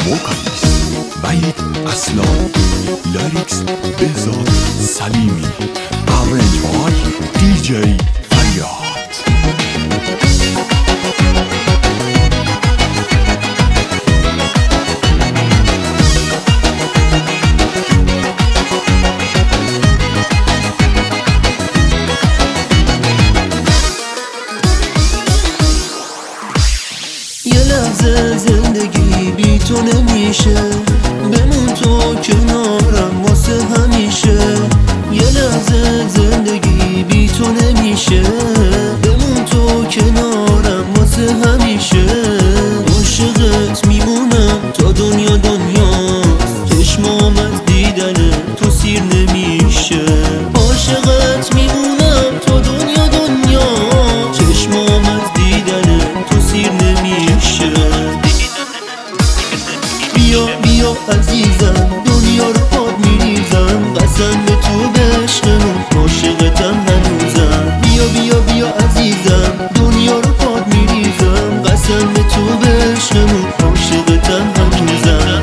وکالیست وحید اصلان، لیریکس بهزاد سلیمی، ارنج بای دیجی فریاد. یه لحظه زندگی بی تو نمیشه، بمون تو کنارم واسه همیشه. یه لحظه زندگی بی تو نمیشه، بمون تو کنارم واسه همیشه. عاشقت میمونم تا دنیا دنیاست، چشمام از دیدن تو سیر نمیشه. عاشقت میمونم تا دنیا دنیاست، چشمام از دیدن تو سیر نمیشه. بیا بیا عزیزم، دنیا رو پاد میریزم، قسم به تو به عشقمون، عاشقتم هنوزم. بیا بیا بیا عزیزم، دنیا رو پاد میریزم، قسم به تو به عشقمون، عاشقتم هنوزم.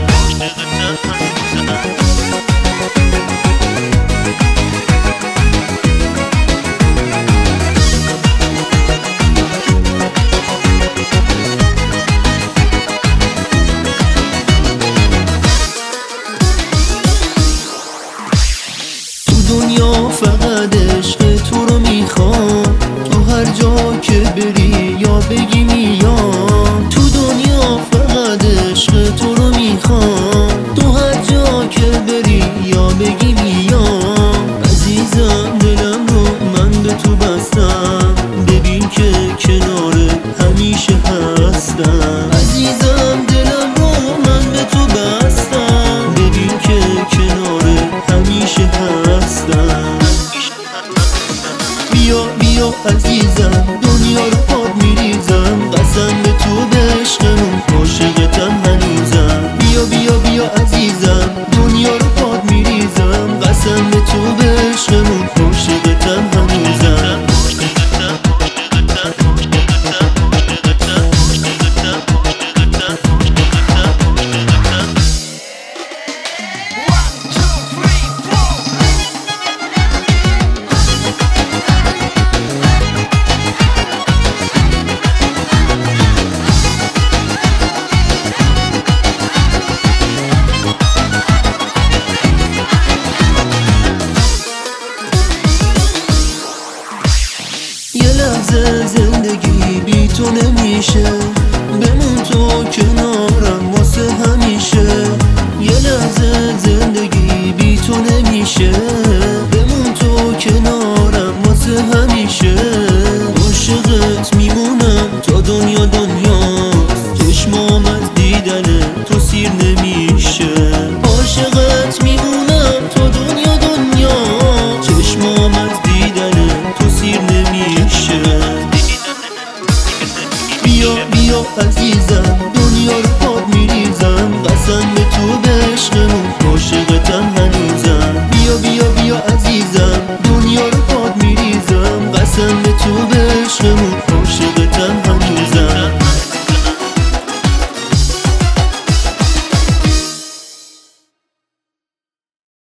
دنیا فقط عشق تو رو میخوام، تو هر جا که بری یا بگی میام. تو دنیا فقط عشق تو رو میخوام، تو هر جا که بری یا بگی میام. عزیزم دلم رو من به تو بستم، ببین که کنار همیشه هستم. عزیزم دلم رو من به تو بستم، ببین که کنار همیشه هستم. بیا بیا عزیزم، دنیا رو پاد میریزم، قسم به تو به عشقمون، عاشقتم هنوزم. بیا بیا بیا عزیزم، دنیا رو پاد میریزم، قسم به تو به عشقمون، عاشقتم هنوزم. یه لحظه زندگی بی تو نمیشه، بمون تو کنارم واسه همیشه. یه لحظه زندگی بی تو نمیشه، بمون تو کنارم واسه همیشه. عاشقت میمونم تا دنیا دنیاست، چشمام از دیدن تو سیر نمیشه. عاشقت میمونم تا دنیا دنیاست، چشمام از دیدن تو سیر نمیشه. بیا بیا عزیزم، دنیا رو پاد میریزم، قسم به تو به عشقمون، عاشقتم هنوزم. بیا بیا بیا عزیزم، دنیا رو پاد میریزم، قسم به تو به عشقمون، عاشقتم